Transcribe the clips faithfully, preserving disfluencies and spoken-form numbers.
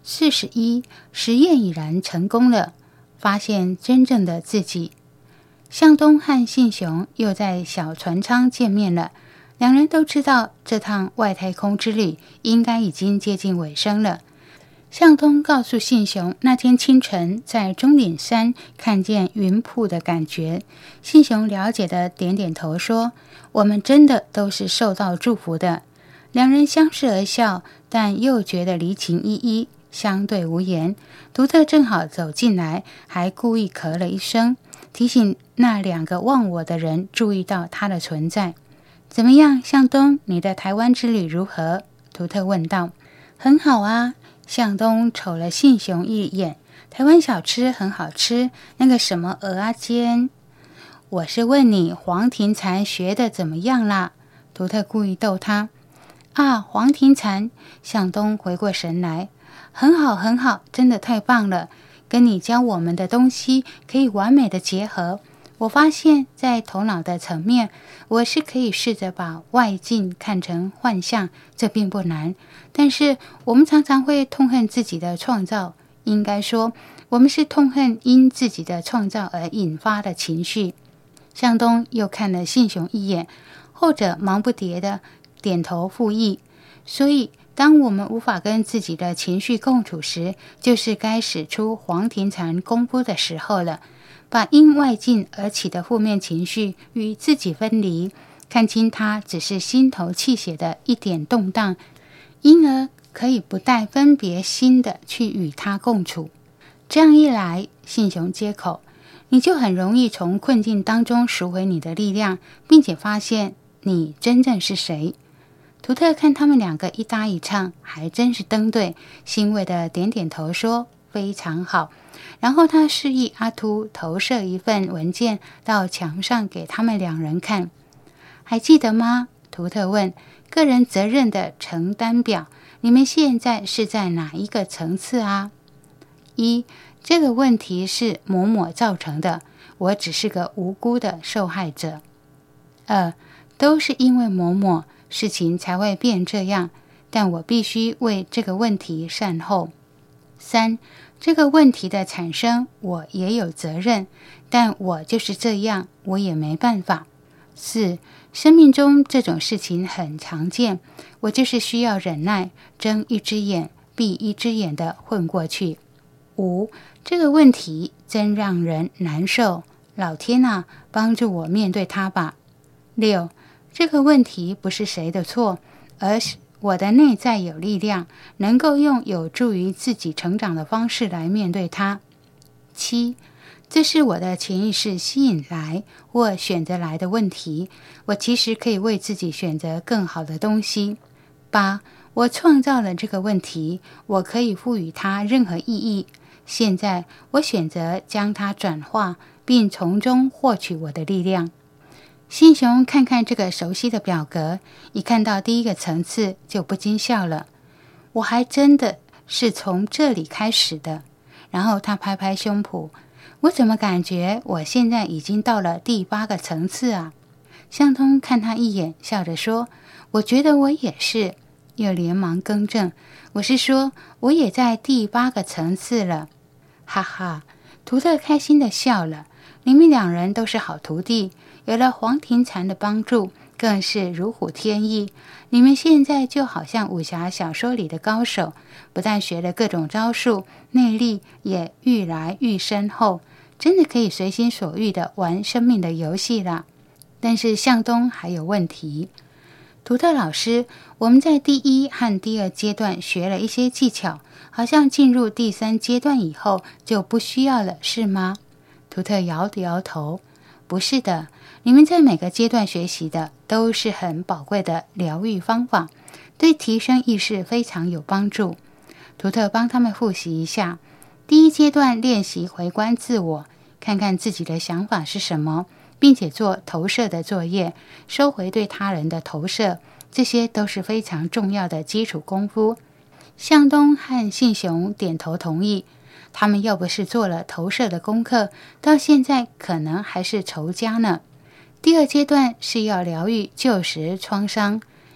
四十一，实验已然成功了，发现真正的自己。向东和信雄又在小船舱见面了，两人都知道这趟外太空之旅应该已经接近尾声了。向东告诉信雄那天清晨在钟岭山看见云瀑的感觉，信雄了解的点点头说，我们真的都是受到祝福的。两人相视而笑，但又觉得离情依依，相对无言。图特正好走进来，还故意咳了一声，提醒那两个忘我的人注意到他的存在。怎么样，向东，你的台湾之旅如何？图特问道。很好啊，向东瞅了信雄一眼，台湾小吃很好吃，那个什么蚵仔煎。我是问你黄庭禅学的怎么样啦？图特故意逗他。啊，黄庭禅，向东回过神来，很好很好，真的太棒了，跟你教我们的东西可以完美的结合。我发现在头脑的层面，我是可以试着把外境看成幻象，这并不难。但是我们常常会痛恨自己的创造，应该说我们是痛恨因自己的创造而引发的情绪。向东又看了信雄一眼，后者忙不迭的点头附议。所以当我们无法跟自己的情绪共处时，就是该使出黄庭禅功夫的时候了，把因外境而起的负面情绪与自己分离，看清它只是心头气血的一点动荡，因而可以不带分别心的去与它共处。这样一来，信雄接口，你就很容易从困境当中赎回你的力量，并且发现你真正是谁。图特看他们两个一搭一唱，还真是登对，欣慰的点点头说，非常好。然后他示意阿秃投射一份文件到墙上给他们两人看。还记得吗？图特问。个人责任的承担表，你们现在是在哪一个层次啊？一，这个问题是某某造成的，我只是个无辜的受害者。二，都是因为某某，事情才会变这样，但我必须为这个问题善后。三，这个问题的产生我也有责任，但我就是这样，我也没办法。四，生命中这种事情很常见，我就是需要忍耐，睁一只眼闭一只眼的混过去。五，这个问题真让人难受，老天啊，帮助我面对它吧。六，这个问题不是谁的错，而是我的内在有力量，能够用有助于自己成长的方式来面对它。七，这是我的潜意识吸引来或选择来的问题，我其实可以为自己选择更好的东西。八，我创造了这个问题，我可以赋予它任何意义，现在我选择将它转化，并从中获取我的力量。信雄看看这个熟悉的表格，一看到第一个层次就不禁笑了。我还真的是从这里开始的。然后他拍拍胸脯，我怎么感觉我现在已经到了第八个层次啊？向东看他一眼，笑着说，我觉得我也是。又连忙更正，我是说我也在第八个层次了。哈哈，图特开心地笑了。你们两人都是好徒弟，有了黄庭禅的帮助，更是如虎添翼。你们现在就好像武侠小说里的高手，不但学了各种招数，内力也愈来愈深厚，真的可以随心所欲地玩生命的游戏了。但是向东还有问题。图特老师，我们在第一和第二阶段学了一些技巧，好像进入第三阶段以后就不需要了，是吗？图特摇摇头，不是的，你们在每个阶段学习的都是很宝贵的疗愈方法，对提升意识非常有帮助。图特帮他们复习一下，第一阶段练习回观自我，看看自己的想法是什么，并且做投射的作业，收回对他人的投射，这些都是非常重要的基础功夫。向东和信雄点头同意，他们要不是做了投射的功课，到现在可能还是仇家呢。第二阶段是要疗愈旧时创伤，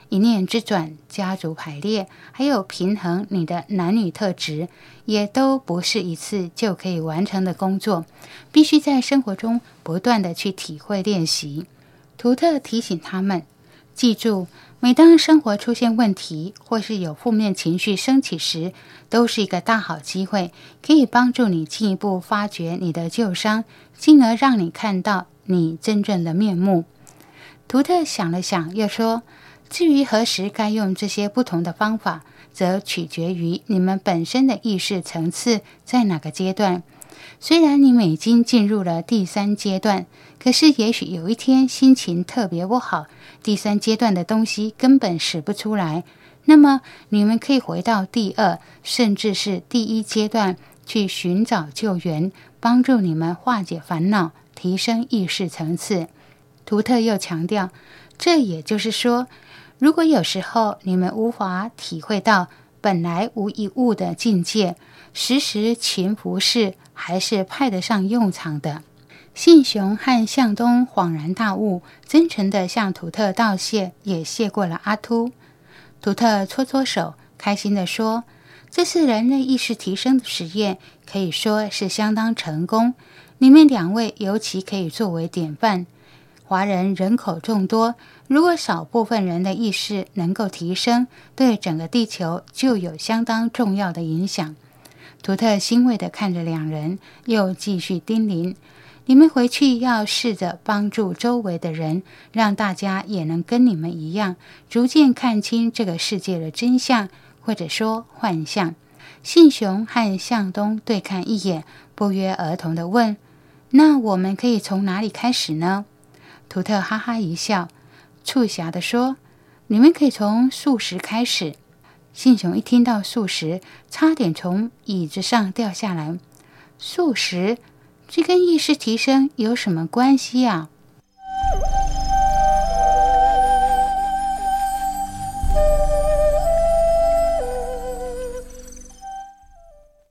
一念之转，家族排列，还有平衡你的男女特质，也都不是一次就可以完成的工作，必须在生活中不断的去体会练习。图特提醒他们，记住，每当生活出现问题，或是有负面情绪升起时，都是一个大好机会，可以帮助你进一步发掘你的旧伤，进而让你看到你真正的面目。图特想了想，又说，至于何时该用这些不同的方法，则取决于你们本身的意识层次在哪个阶段。虽然你们已经进入了第三阶段，可是也许有一天心情特别不好，第三阶段的东西根本使不出来，那么你们可以回到第二，甚至是第一阶段去寻找救援，帮助你们化解烦恼，提升意识层次。图特又强调，这也就是说，如果有时候你们无法体会到本来无一物的境界，时时勤拂拭还是派得上用场的。信雄和向东恍然大悟，真诚地向图特道谢，也谢过了阿秃。图特搓搓手，开心地说，这次人类意识提升的实验可以说是相当成功，你们两位尤其可以作为典范。华人人口众多，如果少部分人的意识能够提升，对整个地球就有相当重要的影响。图特欣慰地看着两人，又继续叮咛，你们回去要试着帮助周围的人，让大家也能跟你们一样，逐渐看清这个世界的真相，或者说幻象。信雄和向东对看一眼，不约而同地问，那我们可以从哪里开始呢？图特哈哈一笑，促狭地说，你们可以从素食开始。信雄一听到素食，差点从椅子上掉下来。素食？这跟意识提升有什么关系啊？